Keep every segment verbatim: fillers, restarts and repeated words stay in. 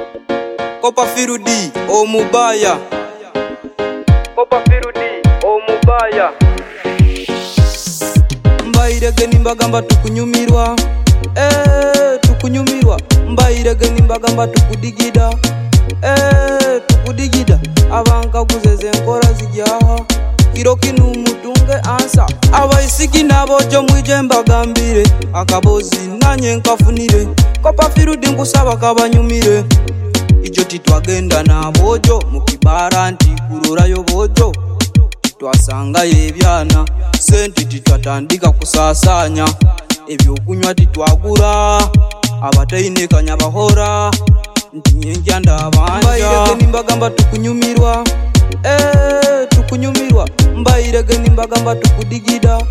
Kopa Firudi Omubaya, Kopa Firudi Omubaya. Mbairege nimbagamba tukunyumirwa, eh tukunyumirwa. Mbairege nimbagamba tukudigida, eh tukudigida. Abanka kuzeze nkora zijyaha, kiro kinu mutunge ansa. Abaisiki nabojo mwije mbagambire, akabozi nanye nkafunire. Kopa Firudi nkusaba kabanyumire, ijo titwagenda nabojo mukibara nti kurorayo bojo. Twasanga yebyana senti titwatandika kusasanya, ebyo kunywa titwagura abataine kanya bahora nti nyenja ndabanja. Mbairege nimbagamba tukunyumirwa, eh tukunyumirwa. Mbairege nimbagamba tukudigida,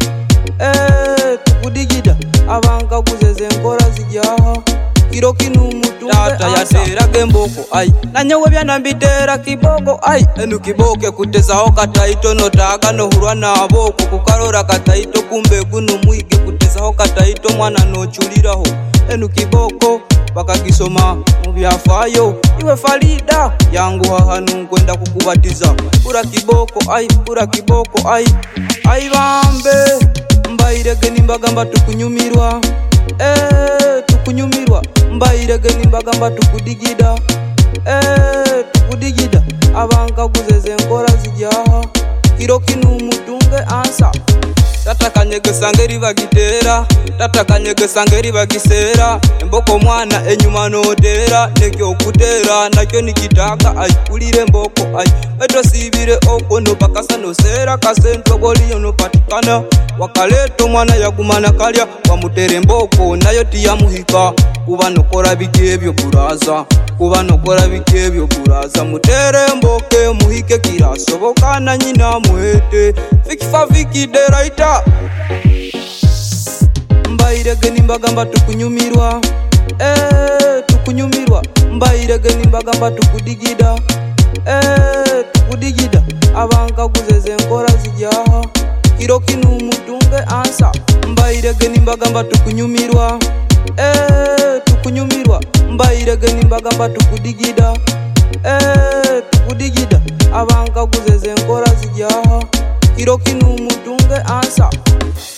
eh tukudigida. Abanka kuzeze nkora zijyaha, kiro kinu mutunge tata yatera gemboko ai nanyewe byana mbitera kiboko ai enu kiboke kutezaho kataito notaga no hurwa naboko kukarora kataito kumbe guno mwige kutezaho kataito mwana no chuliraho enu kiboko bakagisoma mu byafayo iwe Farida yangu hahanu kwenda kukubatiza ura kiboko ai ura kiboko ai ai bambe. Mbairege nimbagamba tukunyumirwa, eh tukunyumirwa. Mbairege nimbagamba tukudigida, eh tukudigida. Abanka kuzeze nkora zijyaha, kiro kinu mutunge ansa. Tata kanyege sangeri bagitera, tata kanyege sangeri bagisera. Mboko mwana enyuma notera, nekyo kutera nakyo nikitaka ai kulire mboko ai. Eto sibire okono bakasa no sera kasento goliyo no patikana. Wakaleto mwana yagumana kalya wamutere mboko nayo tiyamuhika. Kuba nokora bikebyo buraza, kuba nokora bikebyo buraza. Mutere mboke muhike kirasoboka na nyina muhete. Fikifa viki deraita. Mbairege nimbagamba tukunyumirwa, eh tukunyumirwa. Mbairege nimbagamba tukudigida, eh tukudigida. Abanka kuzeze nkora zijyaha, kiro kinu mutunge ansa. Mbairege nimbagamba tukunyumirwa, eh tukunyumirwa. Mbairege nimbagamba tukudigida, eh tukudigida. Abanka kuzeze nkora zijyaha, kiro kinu mutunge ansa.